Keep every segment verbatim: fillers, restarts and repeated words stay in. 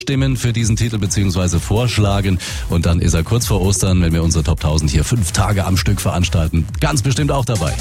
Stimmen für diesen Titel beziehungsweise vorschlagen und dann ist er kurz vor Ostern, wenn wir unsere Top tausend hier fünf Tage am Stück veranstalten, ganz bestimmt auch dabei.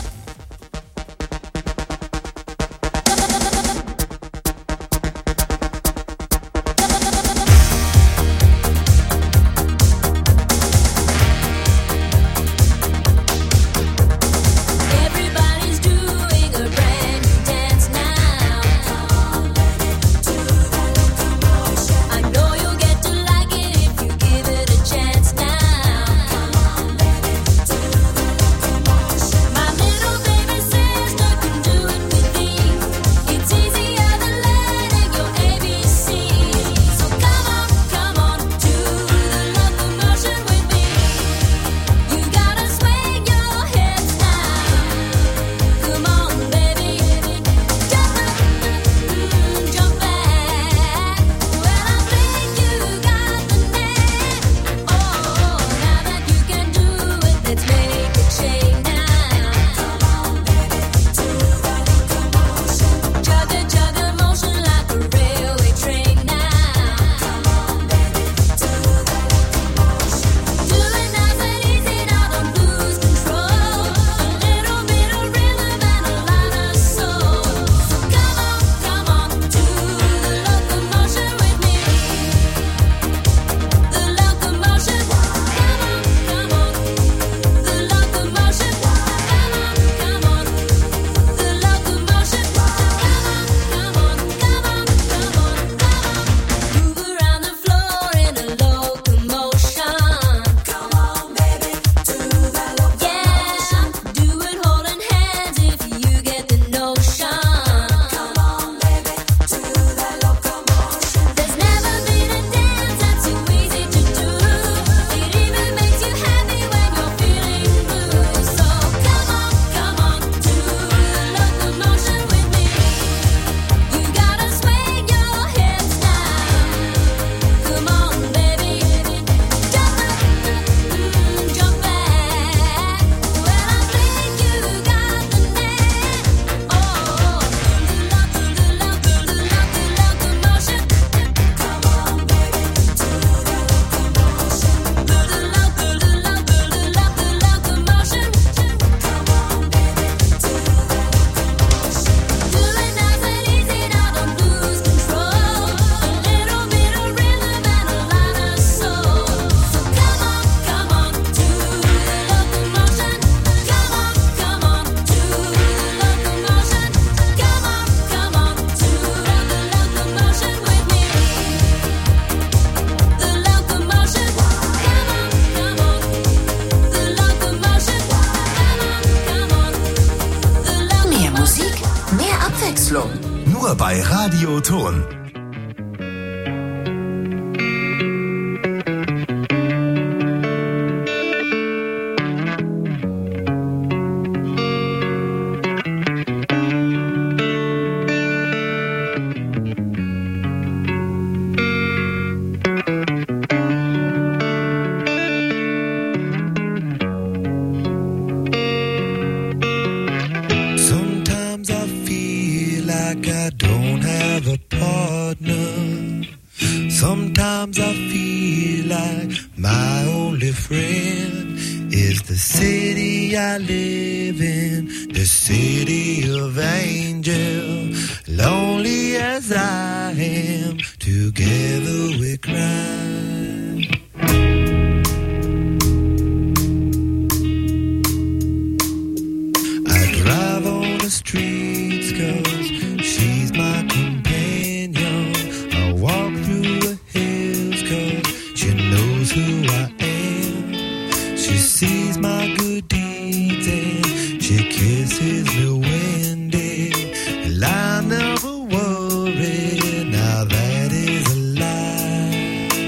Nur bei Radio Ton. Now that is a lie.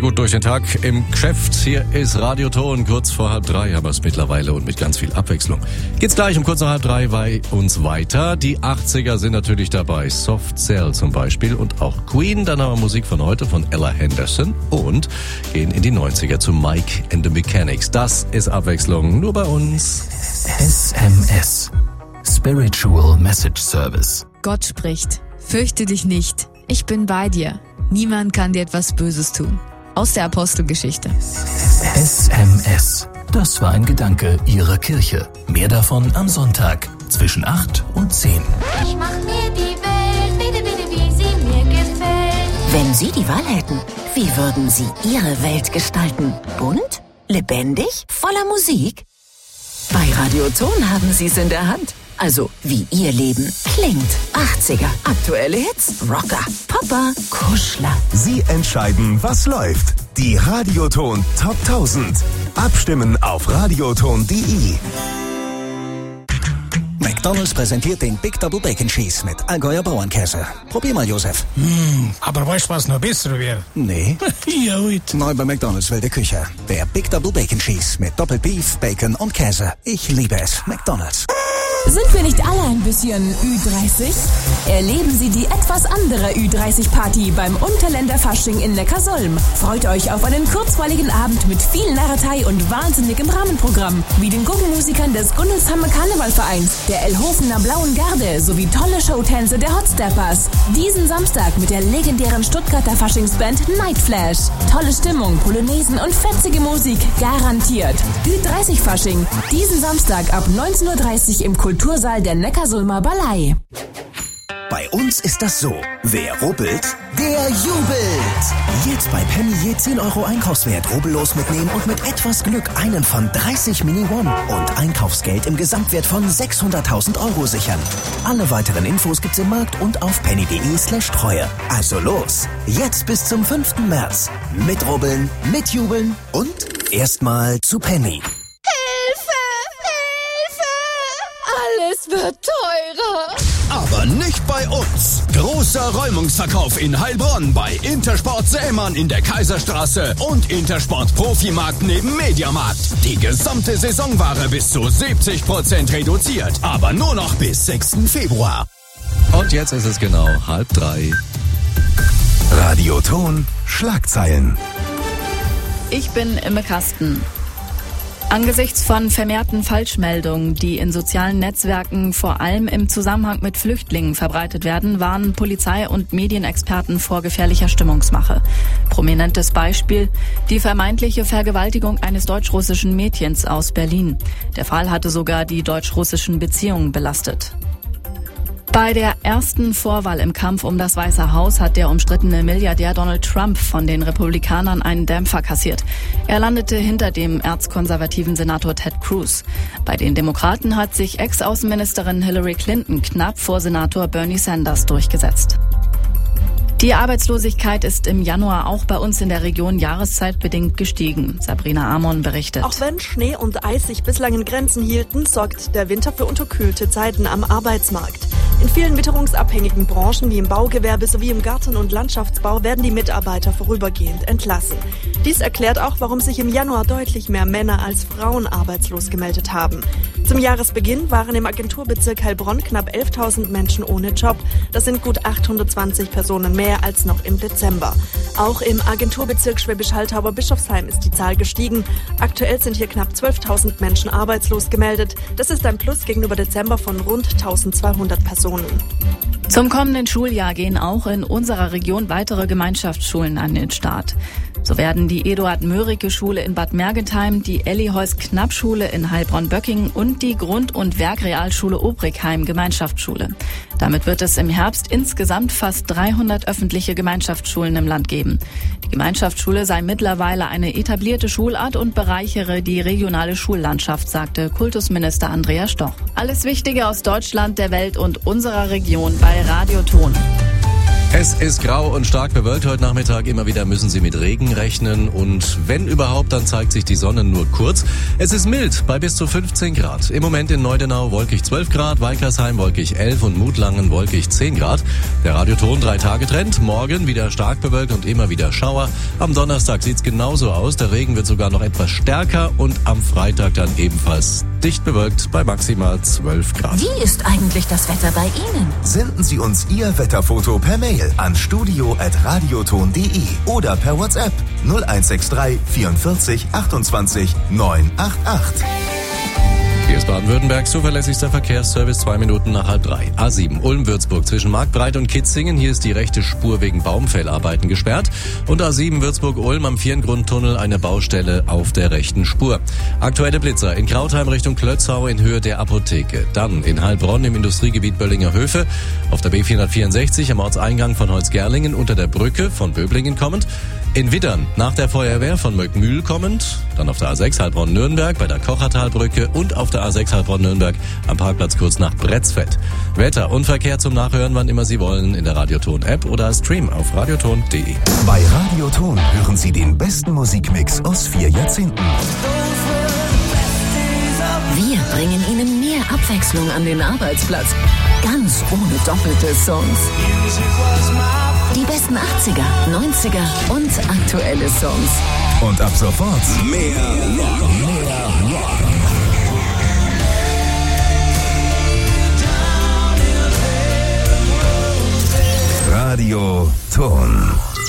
gut durch den Tag im Geschäft. Hier ist Radioton. Kurz vor halb drei haben wir es mittlerweile und mit ganz viel Abwechslung. Geht's gleich um kurz nach halb drei bei uns weiter. Die achtziger sind natürlich dabei. Soft Cell zum Beispiel und auch Queen. Dann haben wir Musik von heute von Ella Henderson und gehen in die neunziger zu Mike and the Mechanics. Das ist Abwechslung nur bei uns. S M S. Spiritual Message Service. Gott spricht. Fürchte dich nicht. Ich bin bei dir. Niemand kann dir etwas Böses tun. Aus der Apostelgeschichte. S M S. Das war ein Gedanke Ihrer Kirche. Mehr davon am Sonntag zwischen acht und zehn. Ich mach mir die Welt, bitte, bitte, wie sie mir gefällt. Wenn Sie die Wahl hätten, wie würden Sie Ihre Welt gestalten? Bunt? Lebendig? Voller Musik? Bei Radioton haben Sie es in der Hand. Also, wie Ihr Leben klingt. achtziger, aktuelle Hits, Rocker, Popper, Kuschler. Sie entscheiden, was läuft. Die Radioton Top tausend. Abstimmen auf radioton punkt de. McDonald's präsentiert den Big Double Bacon Cheese mit Allgäuer Bauernkäse. Probier mal, Josef. Mm, aber weißt du, was noch besser wäre? Nee. Ja, heute. Neu bei McDonald's wilde Küche. Der Big Double Bacon Cheese mit Doppelt Beef, Bacon und Käse. Ich liebe es. McDonald's. Sind wir nicht alle ein bisschen Ü dreißig? Erleben Sie die etwas andere Ü dreißig Party beim Unterländer Fasching in Neckarsulm. Freut euch auf einen kurzweiligen Abend mit viel Narretei und wahnsinnigem Rahmenprogramm, wie den Guggenmusikern des Gundelshammer Karnevalvereins, der Elhofener Blauen Garde sowie tolle Showtänze der Hotsteppers. Diesen Samstag mit der legendären Stuttgarter Faschingsband Nightflash. Tolle Stimmung, Polonesen und fetzige Musik garantiert. Ü dreißig Fasching, diesen Samstag ab neunzehn Uhr dreißig im Kultursaal der Neckarsulmer Ballei. Bei uns ist das so. Wer rubbelt, der jubelt. Jetzt bei Penny je zehn Euro Einkaufswert rubbellos mitnehmen und mit etwas Glück einen von dreißig Mini One und Einkaufsgeld im Gesamtwert von sechshunderttausend Euro sichern. Alle weiteren Infos gibt's im Markt und auf penny.de slash Treue. Also los, jetzt bis zum fünften März. Mitrubbeln, mitjubeln und erstmal zu Penny. Alles wird teurer. Aber nicht bei uns. Großer Räumungsverkauf in Heilbronn bei Intersport Sämann in der Kaiserstraße und Intersport Profimarkt neben Mediamarkt. Die gesamte Saisonware bis zu siebzig Prozent reduziert, aber nur noch bis sechsten Februar. Und jetzt ist es genau halb drei. Radioton Schlagzeilen. Ich bin Imme Kasten. Angesichts von vermehrten Falschmeldungen, die in sozialen Netzwerken vor allem im Zusammenhang mit Flüchtlingen verbreitet werden, warnen Polizei- und Medienexperten vor gefährlicher Stimmungsmache. Prominentes Beispiel: die vermeintliche Vergewaltigung eines deutsch-russischen Mädchens aus Berlin. Der Fall hatte sogar die deutsch-russischen Beziehungen belastet. Bei der ersten Vorwahl im Kampf um das Weiße Haus hat der umstrittene Milliardär Donald Trump von den Republikanern einen Dämpfer kassiert. Er landete hinter dem erzkonservativen Senator Ted Cruz. Bei den Demokraten hat sich Ex-Außenministerin Hillary Clinton knapp vor Senator Bernie Sanders durchgesetzt. Die Arbeitslosigkeit ist im Januar auch bei uns in der Region jahreszeitbedingt gestiegen. Sabrina Amon berichtet. Auch wenn Schnee und Eis sich bislang in Grenzen hielten, sorgt der Winter für unterkühlte Zeiten am Arbeitsmarkt. In vielen witterungsabhängigen Branchen wie im Baugewerbe sowie im Garten- und Landschaftsbau werden die Mitarbeiter vorübergehend entlassen. Dies erklärt auch, warum sich im Januar deutlich mehr Männer als Frauen arbeitslos gemeldet haben. Zum Jahresbeginn waren im Agenturbezirk Heilbronn knapp elftausend Menschen ohne Job. Das sind gut achthundertzwanzig Personen mehr als noch im Dezember. Auch im Agenturbezirk Schwäbisch Hall-Tauber-Bischofsheim ist die Zahl gestiegen. Aktuell sind hier knapp zwölftausend Menschen arbeitslos gemeldet. Das ist ein Plus gegenüber Dezember von rund eintausendzweihundert Personen. Zum kommenden Schuljahr gehen auch in unserer Region weitere Gemeinschaftsschulen an den Start. So werden die Eduard-Mörike-Schule in Bad Mergentheim, die Elli-Heuss-Knapp-Schule in Heilbronn-Böckingen und die Grund- und Werkrealschule Obrigheim Gemeinschaftsschule. Damit wird es im Herbst insgesamt fast dreihundert öffentliche Gemeinschaftsschulen im Land geben. Die Gemeinschaftsschule sei mittlerweile eine etablierte Schulart und bereichere die regionale Schullandschaft, sagte Kultusminister Andreas Stoch. Alles Wichtige aus Deutschland, der Welt und unserer Region bei Radioton. Es ist grau und stark bewölkt heute Nachmittag. Immer wieder müssen Sie mit Regen rechnen und wenn überhaupt, dann zeigt sich die Sonne nur kurz. Es ist mild bei bis zu fünfzehn Grad. Im Moment in Neudenau wolkig zwölf Grad, Weikersheim wolkig elf und Mutlangen wolkig zehn Grad. Der Radioton drei Tage Trend. Morgen wieder stark bewölkt und immer wieder Schauer. Am Donnerstag sieht's genauso aus. Der Regen wird sogar noch etwas stärker und am Freitag dann ebenfalls dicht bewölkt bei maximal zwölf Grad. Wie ist eigentlich das Wetter bei Ihnen? Senden Sie uns Ihr Wetterfoto per Mail an studio at radioton punkt de oder per WhatsApp null eins sechs drei vierundvierzig achtundzwanzig neunhundertachtundachtzig. Hier ist Baden-Württembergs zuverlässigster Verkehrsservice, zwei Minuten nach halb drei. A sieben Ulm-Würzburg zwischen Marktbreit und Kitzingen. Hier ist die rechte Spur wegen Baumfellarbeiten gesperrt. Und A sieben Würzburg-Ulm am Vierengrundtunnel eine Baustelle auf der rechten Spur. Aktuelle Blitzer in Krautheim Richtung Klötzau in Höhe der Apotheke. Dann in Heilbronn im Industriegebiet Böllinger Höfe. Auf der B vierhundertvierundsechzig am Ortseingang von Holzgerlingen unter der Brücke von Böblingen kommend. In Wittern nach der Feuerwehr von Möckmühl kommend, dann auf der A sechs Heilbronn-Nürnberg bei der Kochertalbrücke und auf der A sechs Heilbronn-Nürnberg am Parkplatz kurz nach Bretzfeld. Wetter und Verkehr zum Nachhören, wann immer Sie wollen, in der Radioton-App oder Stream auf radioton punkt de. Bei Radioton hören Sie den besten Musikmix aus vier Jahrzehnten. Wir bringen Ihnen mehr Abwechslung an den Arbeitsplatz. Ganz ohne doppelte Songs. Die besten achtziger, neunziger und aktuelle Songs. Und ab sofort mehr Rock. Mehr Rock. Radioton.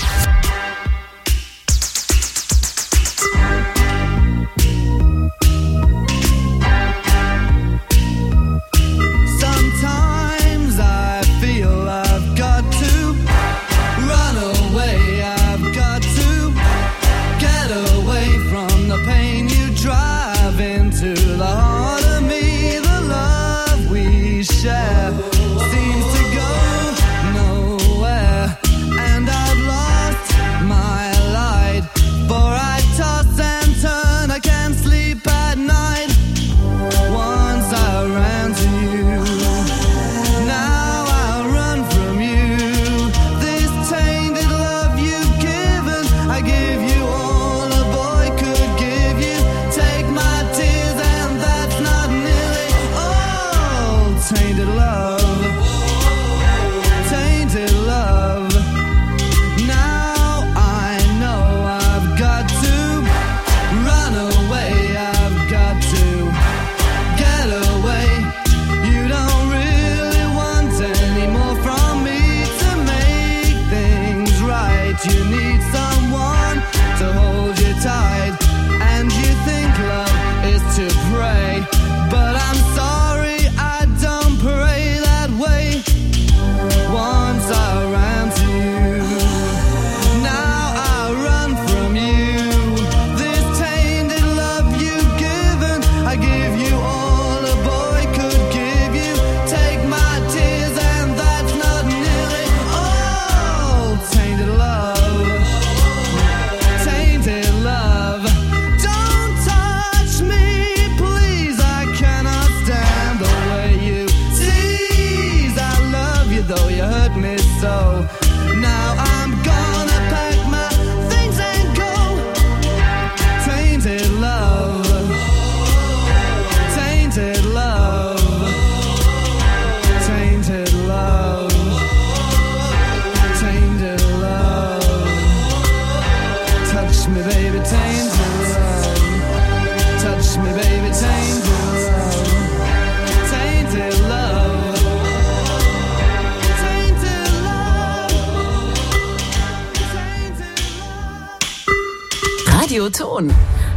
Radioton.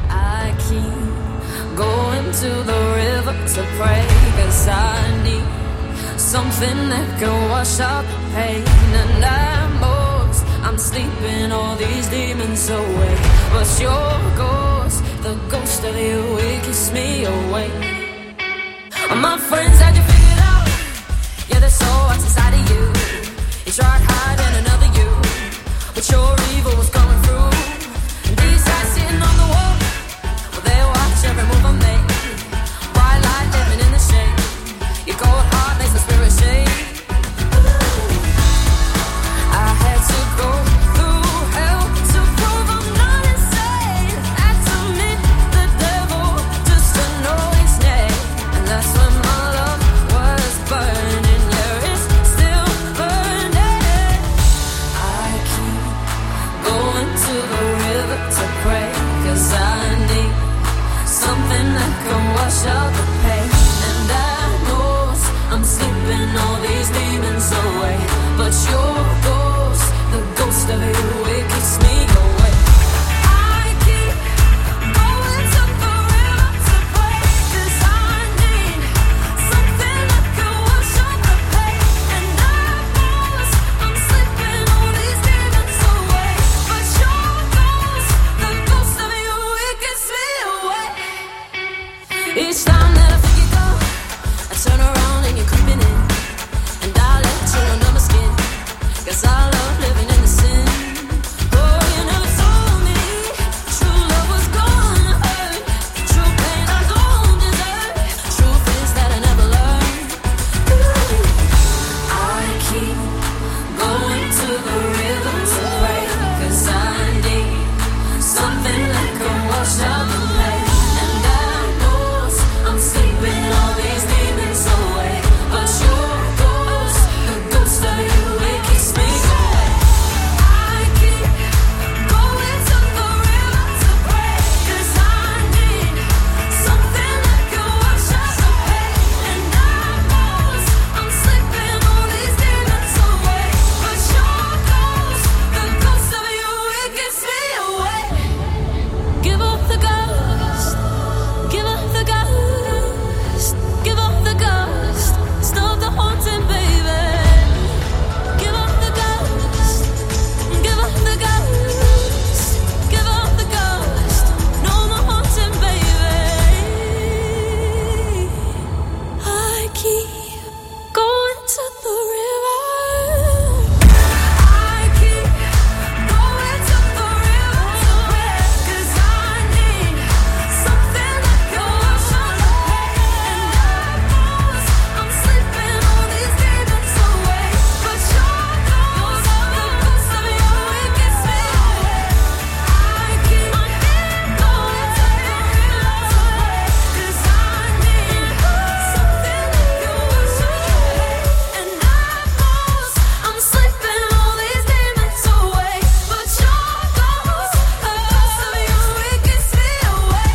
I keep going to the river to pray, 'cause I need something that can wash out the pain. And I'm most, I'm sleeping all these demons away. But your ghost, the ghost of you, it keeps me awake. And my friends had you figured out. Yeah, there's so much inside of you. You tried hiding another you, but your evil was coming through. And these eyes sitting on the wall, well, they watch every move I make. Bright light living in the shade. Your cold heart makes the spirit shake. I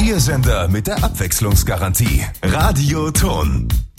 Ihr Sender mit der Abwechslungsgarantie. Radio Ton.